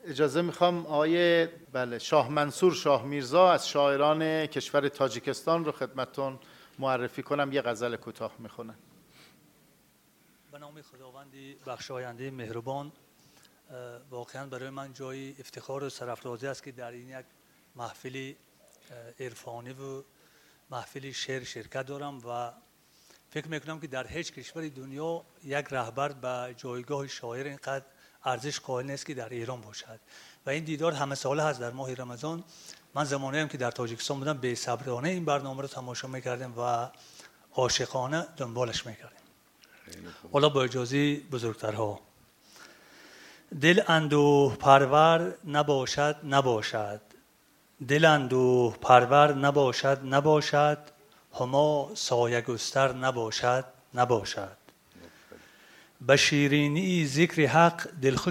اجازه میخوام آقای شاه منصور شاه میرزا از شاعران کشور تاجیکستان رو خدمتتون معرفی کنم. یه غزل کوتاه میخونن. به نام خداوندی بخشاینده مهربان، واقعا برای من جای افتخار و سرافرازی است که در این یک محفل عرفانی و محفل شعر شرکت دارم و فکر میکنم که در هیچ کشور دنیا یک رهبر به جایگاه شاعر اینقدر ارزش قائل نیست که در ایران باشد و این دیدار همه ساله هست در ماه رمضان. من زمانی هم که در تاجیکستان بودم به صبرانه این برنامه رو تماشا میکردیم و عاشقانه دنبالش میکردیم. حالا با اجازه بزرگترها، دل اندوه پرور نباشد دل اندوه پرور نباشد هما سایه گستر نباشد به شیرینی ذکر حق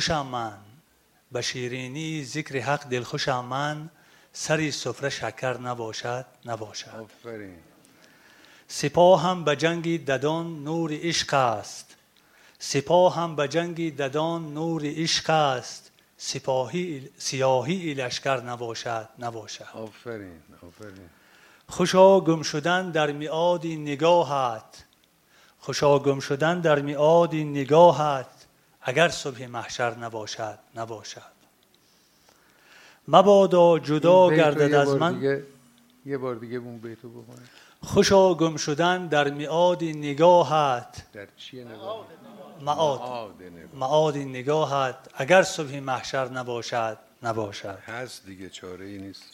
دلخوشم من سری سفره شکر نباشد. سپاه هم به جنگ ددان نور عشق است سیاهی لشکر نباشد. آفرین. خوشا گم شدن در میعاد نگاهت اگر صبح محشر نباشد. مبادا جدا گردد از من. یه بار دیگه اون بیتو بخونید. خوشا گم شدن در میعاد نگاهت. در چیه نگاه؟ معاد نگاهت اگر صبح محشر نباشد. هست دیگه، چاره ای نیست.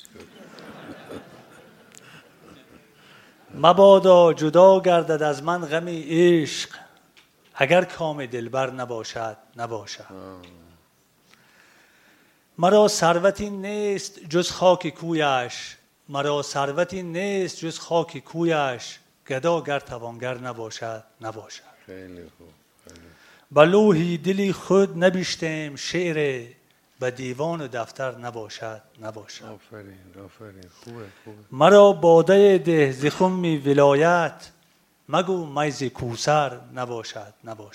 مبادا جدا گردد از من غم عشق اگر کام دلبر نباشد. مرا ثروتی نیست جز خاک کویش گدا گر توانگر نباشد. خیلی خوب. به لوحی دلی خود نبشتم شعر به دیوان و دفتر نباشد. آفرین. خوبه. مرا باده ده ز خم ولایت مگو میز کوثر نباشد.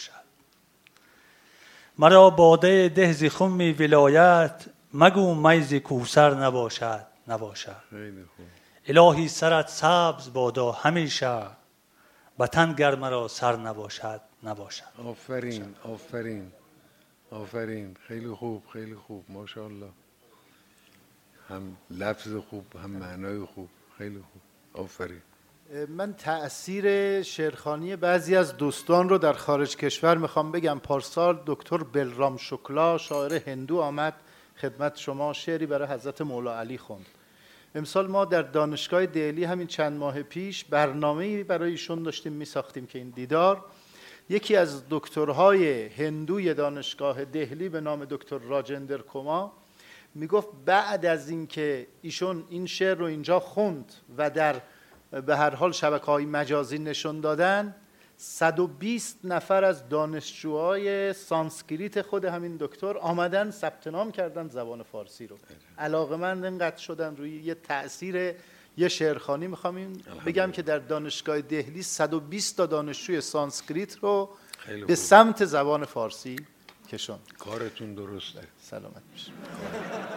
مرا باده ده ز خم ولایت مگو میز کوثر نباشد. خیلی خوب. الهی سرت سبز بادا همیشه به تن گر مرا سر نباشد. آفرین. خیلی خوب. ماشاءالله. هم لفظ خوب، هم معنای خوب. خیلی خوب. آفرین. من تأثیر شعرخوانی بعضی از دوستان رو در خارج کشور میخوام بگم. پارسال دکتر بلرام شکلا شاعر هندو آمد خدمت شما، شعری برای حضرت مولا علی خوند. امسال ما در دانشگاه دهلی همین چند ماه پیش برنامه‌ای برای ایشون داشتیم میساختیم که این دیدار، یکی از دکترهای هندوی دانشگاه دهلی به نام دکتر راجندر کوما میگفت بعد از اینکه ایشون این شعر رو اینجا خوند و در به هر حال شبکه‌های مجازی نشون دادن، 120 نفر از دانشجوهای سانسکریت خود همین دکتر آمدن ثبت نام کردن زبان فارسی رو. علاقه‌مند اینقدر شدن روی یه تأثیر یه شعرخوانی. میخوام بگم که در دانشگاه دهلی 120 تا دانشجوی سانسکریت رو به سمت زبان فارسی کشوند. کارتون درسته. سلامت باشید.